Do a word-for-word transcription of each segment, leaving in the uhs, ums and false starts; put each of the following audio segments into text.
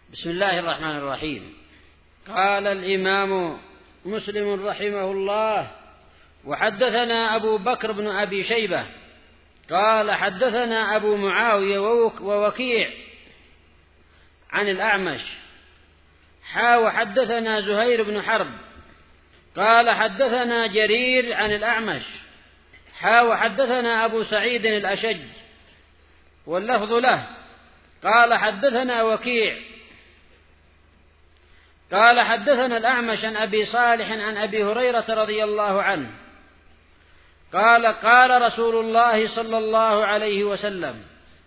بسم الله الرحمن الرحيم. قال الإمام مسلم رحمه الله: وحدثنا أبو بكر بن أبي شيبة قال حدثنا أبو معاوية ووكيع عن الأعمش حا وحدثنا زهير بن حرب قال حدثنا جرير عن الأعمش حا وحدثنا أبو سعيد الأشج واللفظ له قال حدثنا وكيع قال حدثنا الأعمش عن أبي صالح عن أبي هريرة رضي الله عنه قال قال رسول الله صلى الله عليه وسلم: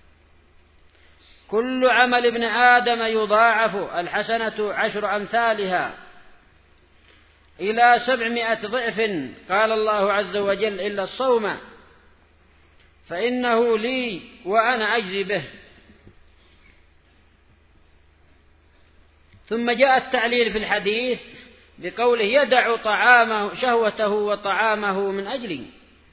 كل عمل ابن آدم يضاعف الحسنة عشر أمثالها إلى سبعمائة ضعف. قال الله عز وجل: إلا الصوم فإنه لي وأنا أجزي به. ثم جاء التعليل في الحديث بقوله: يدع طعامه شهوته وطعامه من أجلي.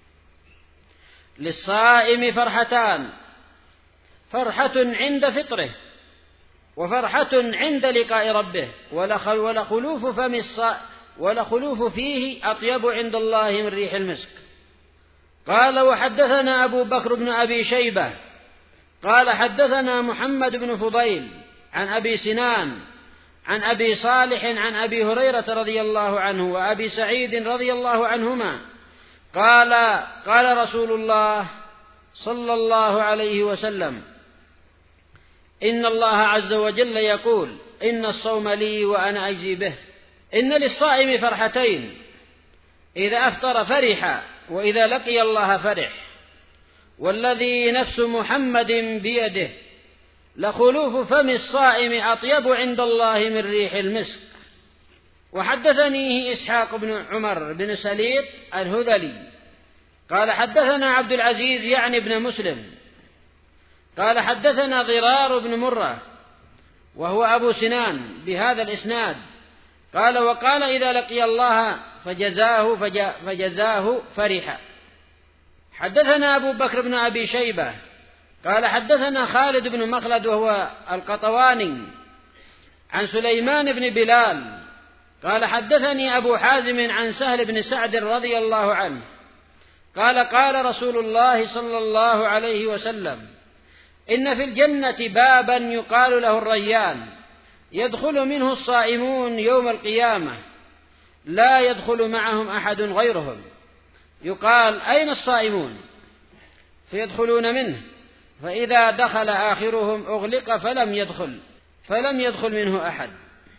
للصائم فرحتان: فرحة عند فطره وفرحة عند لقاء ربه، ولخلوف فم الصائم ولخلوف فيه أطيب عند الله من ريح المسك. قال: وحدثنا أبو بكر بن أبي شيبة قال حدثنا محمد بن فضيل عن أبي سنان عن أبي صالح عن أبي هريرة رضي الله عنه وأبي سعيد رضي الله عنهما قال قال رسول الله صلى الله عليه وسلم: إن الله عز وجل يقول: إن الصوم لي وأنا أجزي به. إن للصائم فرحتين: إذا أفطر فرح، وإذا لقي الله فرح. والذي نفس محمد بيده لخلوف فم الصائم أطيب عند الله من ريح المسك. وحدثنيه إسحاق بن عمر بن سليط الهذلي قال حدثنا عبد العزيز يعني ابن مسلم قال حدثنا ضرار بن مرة وهو أبو سنان بهذا الإسناد قال: وقال: إذا لقي الله فجزاه فجزاه فرح. حدثنا أبو بكر بن أبي شيبة قال حدثنا خالد بن مخلد وهو القطواني عن سليمان بن بلال قال حدثني أبو حازم عن سهل بن سعد رضي الله عنه قال: قال رسول الله صلى الله عليه وسلم: إن في الجنة بابا يقال له الريان، يدخل منه الصائمون يوم القيامة، لا يدخل معهم أحد غيرهم. يقال: أين الصائمون؟ فيدخلون منه، فإذا دخل آخرهم أغلق فلم يدخل فلم يدخل منه أحد.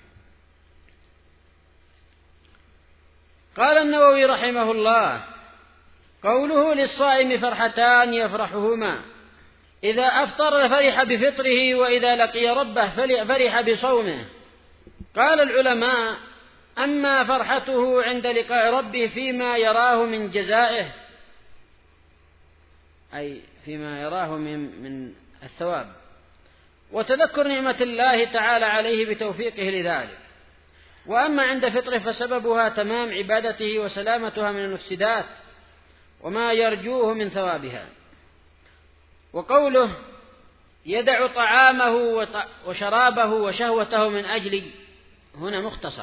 قال النووي رحمه الله: قوله للصائم فرحتان يفرحهما: إذا أفطر فرح بفطره، وإذا لقي ربه فرح بصومه. قال العلماء: أما فرحته عند لقاء ربه فيما يراه من جزائه، أي فيما يراه من, من الثواب، وتذكر نعمة الله تعالى عليه بتوفيقه لذلك. وأما عند فطره فسببها تمام عبادته وسلامتها من المفسدات وما يرجوه من ثوابها. وقوله: يدع طعامه وشرابه وشهوته من أجلي، هنا مختصر،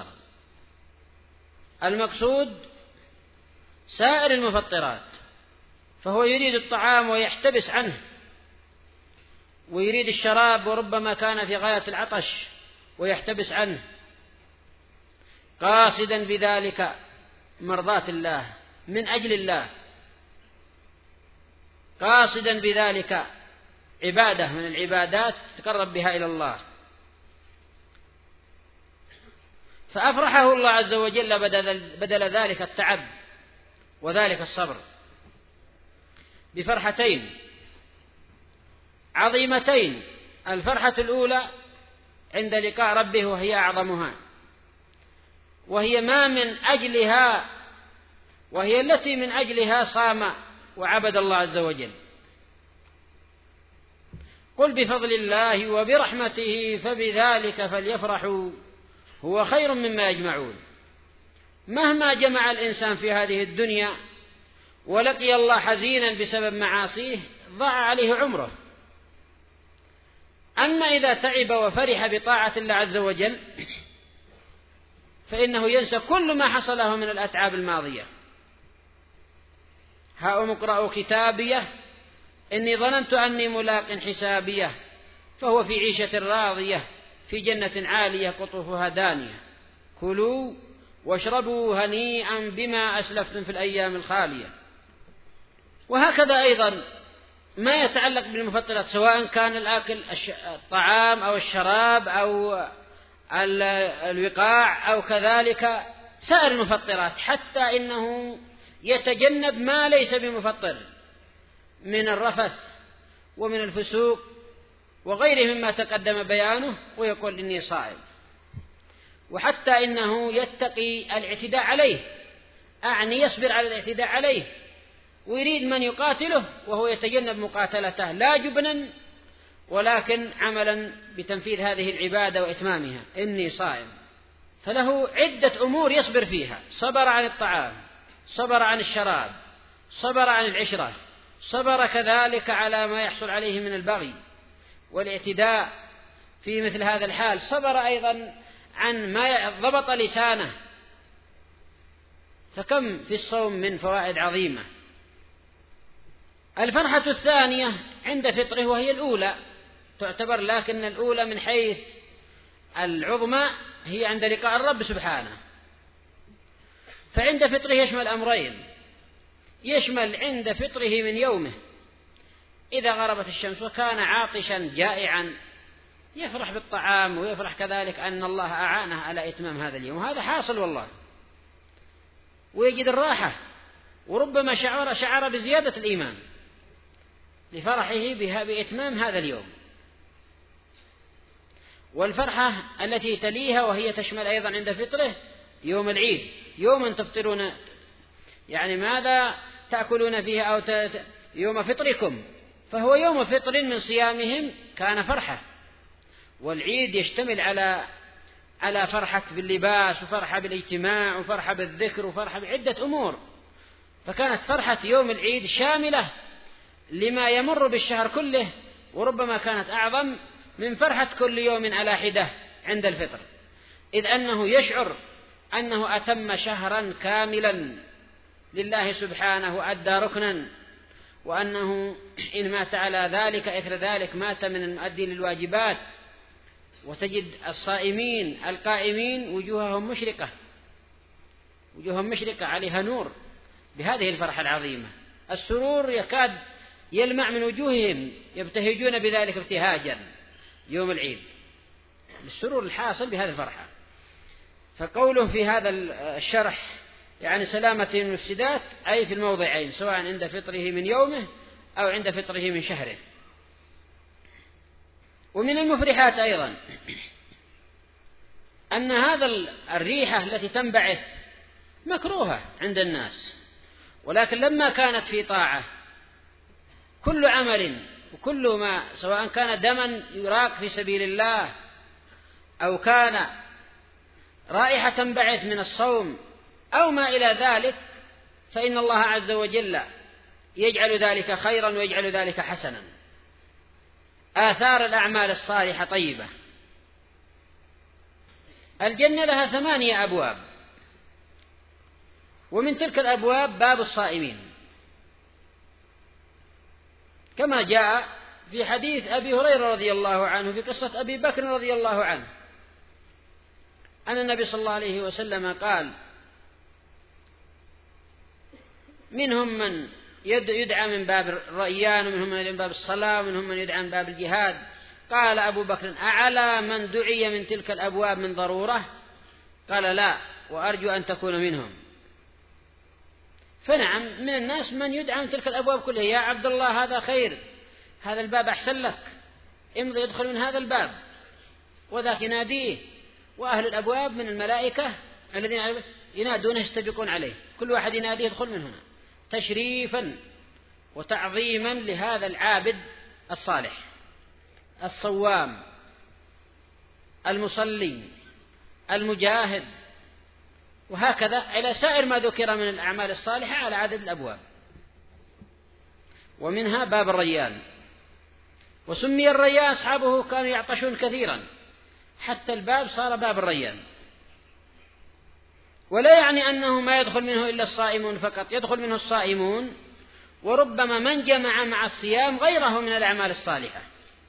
المقصود سائر المفطرات، فهو يريد الطعام ويحتبس عنه، ويريد الشراب وربما كان في غاية العطش ويحتبس عنه، قاصدا بذلك مرضاة الله من أجل الله، قاصدا بذلك عبادة من العبادات تقرب بها إلى الله. فأفرحه الله عز وجل بدل ذلك التعب وذلك الصبر بفرحتين عظيمتين: الفرحة الأولى عند لقاء ربه وهي أعظمها، وهي ما من أجلها وهي التي من أجلها صام وعبد الله عز وجل. قل بفضل الله وبرحمته فبذلك فليفرحوا هو خير مما يجمعون. مهما جمع الإنسان في هذه الدنيا ولقي الله حزينا بسبب معاصيه ضاع عليه عمره. أما إذا تعب وفرح بطاعة الله عز وجل فإنه ينسى كل ما حصله من الأتعاب الماضية. هاؤم اقرأوا كتابيه إني ظننت أني ملاق حسابيه فهو في عيشة راضية في جنة عالية قطوفها دانية كلوا واشربوا هنيئا بما أسلفتم في الأيام الخالية. وهكذا أيضا ما يتعلق بالمفطرات سواء كان الأكل الطعام أو الشراب أو الوقاع أو كذلك سائر المفطرات، حتى إنه يتجنب ما ليس بمفطر من الرفث ومن الفسوق وغيره مما تقدم بيانه ويقول إني صائم. وحتى إنه يتقي الاعتداء عليه، أعني يصبر على الاعتداء عليه، ويريد من يقاتله وهو يتجنب مقاتلته لا جبنا ولكن عملا بتنفيذ هذه العبادة وإتمامها. إني صائم، فله عدة أمور يصبر فيها: صبر عن الطعام، صبر عن الشراب، صبر عن العشرة، صبر كذلك على ما يحصل عليه من البغي والاعتداء في مثل هذا الحال، صبر أيضا عن ما ضبط لسانه. فكم في الصوم من فوائد عظيمة. الفرحة الثانية عند فطره وهي الأولى تعتبر، لكن الأولى من حيث العظمى هي عند لقاء الرب سبحانه. فعند فطره يشمل أمرين: يشمل عند فطره من يومه إذا غربت الشمس وكان عاطشا جائعا يفرح بالطعام ويفرح كذلك أن الله أعانه على إتمام هذا اليوم، وهذا حاصل والله، ويجد الراحة، وربما شعر شعر بزيادة الإيمان لفرحه بها بإتمام هذا اليوم. والفرحة التي تليها وهي تشمل أيضا عند فطره يوم العيد، يوم تفطرون، يعني ماذا تأكلون فيها أو ت... يوم فطركم، فهو يوم فطر من صيامهم كان فرحة. والعيد يشتمل على على فرحة باللباس وفرحة بالاجتماع وفرحة بالذكر وفرحة بعدة أمور، فكانت فرحة يوم العيد شاملة لما يمر بالشهر كله، وربما كانت أعظم من فرحة كل يوم على حدة عند الفطر، إذ أنه يشعر أنه أتم شهرا كاملا لله سبحانه وأدى ركنا، وأنه إن مات على ذلك إثر ذلك مات من المؤدي للواجبات. وتجد الصائمين القائمين وجوههم مشرقة، وجوههم مشرقة عليها نور بهذه الفرحة العظيمة، السرور يكاد يلمع من وجوههم، يبتهجون بذلك ابتهاجا يوم العيد بالسرور الحاصل بهذه الفرحة. فقوله في هذا الشرح يعني سلامة المفسدات أي في الموضعين، سواء عند فطره من يومه أو عند فطره من شهره. ومن المفرحات أيضا أن هذا الريحة التي تنبعث مكروهة عند الناس، ولكن لما كانت في طاعة كل عمل وكل ما سواء كان دما يراق في سبيل الله أو كان رائحة تنبعث من الصوم أو ما إلى ذلك، فإن الله عز وجل يجعل ذلك خيرا ويجعل ذلك حسنا. آثار الأعمال الصالحة طيبة. الجنة لها ثمانية أبواب، ومن تلك الأبواب باب الصائمين، كما جاء في حديث أبي هريرة رضي الله عنه في قصة أبي بكر رضي الله عنه أن النبي صلى الله عليه وسلم قال: منهم من يدعى من باب الريان، ومنهم من يدعى من باب الصلاة، ومنهم من يدعى من باب الجهاد. قال أبو بكر: أعلى من دعي من تلك الأبواب من ضرورة؟ قال: لا، وأرجو أن تكون منهم. فنعم من الناس من يدعى من تلك الأبواب كلها: يا عبد الله هذا خير، هذا الباب أحسن لك، امضي يدخل من هذا الباب، وذاك يناديه. وأهل الأبواب من الملائكة الذين ينادون يستبقون عليه، كل واحد يناديه يدخل من هنا، تشريفا وتعظيما لهذا العابد الصالح الصوام المصلي المجاهد، وهكذا إلى سائر ما ذكر من الأعمال الصالحة على عدد الأبواب. ومنها باب الريان، وسمي الريان أصحابه كانوا يعطشون كثيرا حتى الباب صار باب الريان. ولا يعني أنه ما يدخل منه إلا الصائمون فقط، يدخل منه الصائمون، وربما من جمع مع الصيام غيره من الأعمال الصالحة،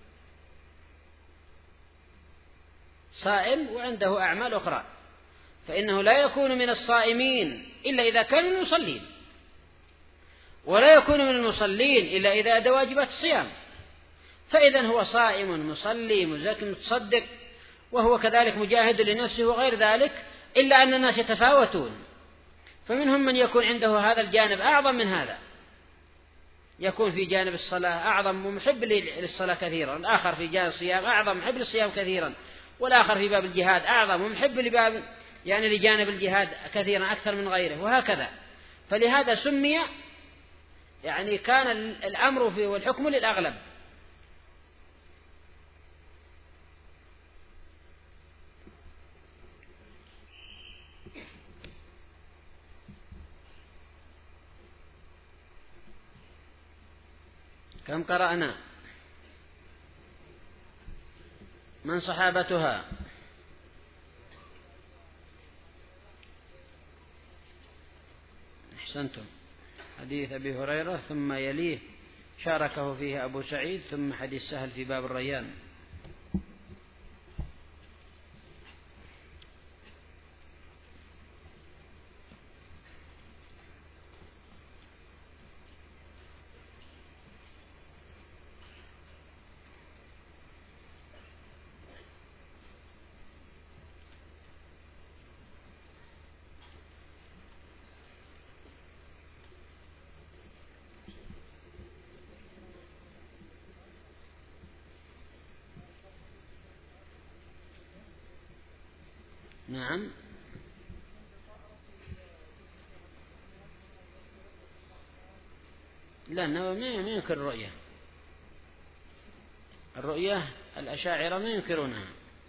صائم وعنده أعمال أخرى، فإنه لا يكون من الصائمين إلا إذا كانوا يصلين، ولا يكون من المصلين إلا إذا أدى واجبات الصيام. فإذا هو صائم مصلي مزكي متصدق، وهو كذلك مجاهد لنفسه وغير ذلك، إلا أن الناس يتفاوتون، فمنهم من يكون عنده هذا الجانب أعظم من هذا، يكون في جانب الصلاة أعظم ومحب للصلاة كثيرا، الآخر في جانب الصيام أعظم محب للصيام كثيرا، والآخر في باب الجهاد أعظم ومحب لباب يعني لجانب الجهاد كثيرا أكثر من غيره، وهكذا. فلهذا سمي يعني كان الأمر فيه والحكم للأغلب. كم قرأنا؟ من صحابتها؟ أحسنتم. حديث أبي هريرة، ثم يليه شاركه فيه أبو سعيد، ثم حديث سهل في باب الريان. نعم. لا، النووي ما ينكر الرؤية، الرؤية الأشاعرة ما ينكرونها.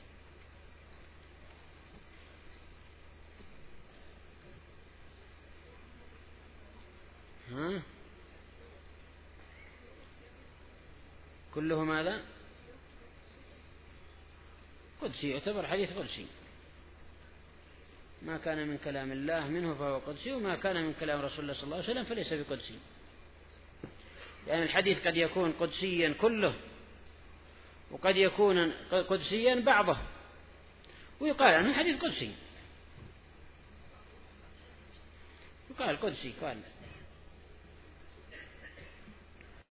ها؟ كله ماذا؟ قدسي، يعتبر حديث قدسي، ما كان من كلام الله منه فهو قدسي، وما كان من كلام رسول الله صلى الله عليه وسلم فليس بقدسي. يعني الحديث قد يكون قدسيا كله، وقد يكون قدسيا بعضه، ويقال عنه حديث قدسي، يقال قدسي قال